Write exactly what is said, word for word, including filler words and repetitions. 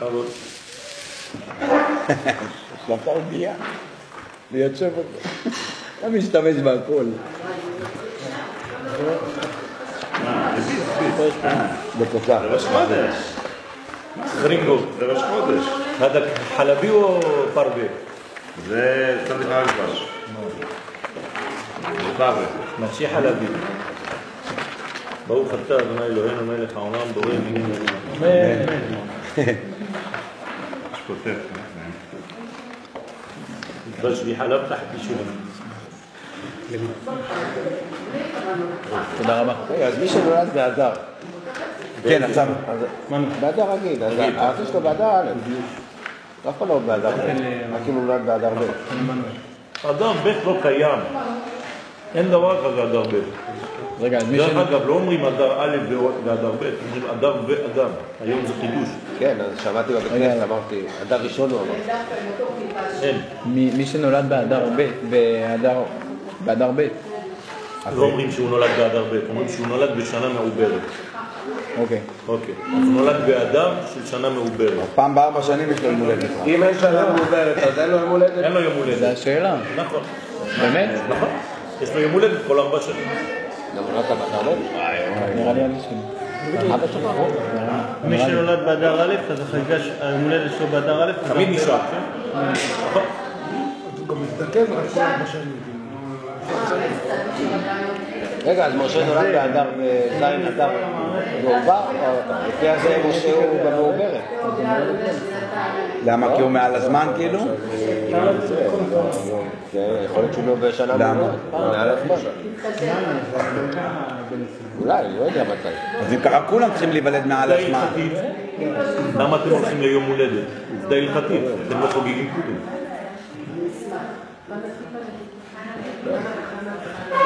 אבל... שלחת עוגיה. לייצב אותו. אתה משתמש בהכל. בקוצה. זה ראש חודש. חרינגו. זה ראש חודש. هذا חלבי או פרווה? זה צדיק אלפש. זה פרווה. משי חלבי. ברוך אתה אדוני אלוהינו מלך העולם בורא מינים אמן. שכותב. בשבי חלב תחת אישור. תודה רבה. אז מי שנולד באדר. כן, עכשיו, באדר רגיל, אז הארצי שלו באדר א', אף אחד לא באדר ב', רק אם הוא נולד באדר ב'. אדר ב' לא קיים, אין דבר כזה אדר ב'. רגע, אז מי דרך אגב, לא אומרים אדר א' ואדר ב', אומרים אדר ואדם, היום זה חידוש. כן, אז שמעתי בבית כנסת, אמרתי, אדר ראשון הוא אמר. אין. מי שנולד באדר ב', באדר ב'. לא אומרים שהוא נולד באדר ב', אומרים שהוא נולד בשנה מעוברת. אוקיי. אוקיי. אז הוא נולד באדר של שנה מעוברת. פעם בארבע שנים יש לו יום הולדת. אם אין שנה מעוברת, אז אין לו יום הולדת? אין לו יום הולדת. זה השאלה. נכון. באמת? נכון. יש לו יום הולדת כל ארבע שנים. גם נולדת באדר ב'? נראה לי אני שני. מי שנולד באדר א', אז החגיגה היום הולדת שלו באדר א', תמיד נשאר. נכון. הוא גם מזדקן רק כל ארבע שנים. רגע, אז משה נולד באדר בזין אדר מעובר? לפי הזה משה הוא במעוברת. למה? כי הוא מעל הזמן כאילו? יכול להיות שהוא לא בשנה מעוברת. מעל הזמן. אולי, לא יודע מתי. אז אם ככה כולם צריכים להיוולד מעל הזמן. למה אתם הולכים ליום הולדת? עובדה הלכתית, אתם לא חוגגים פורים.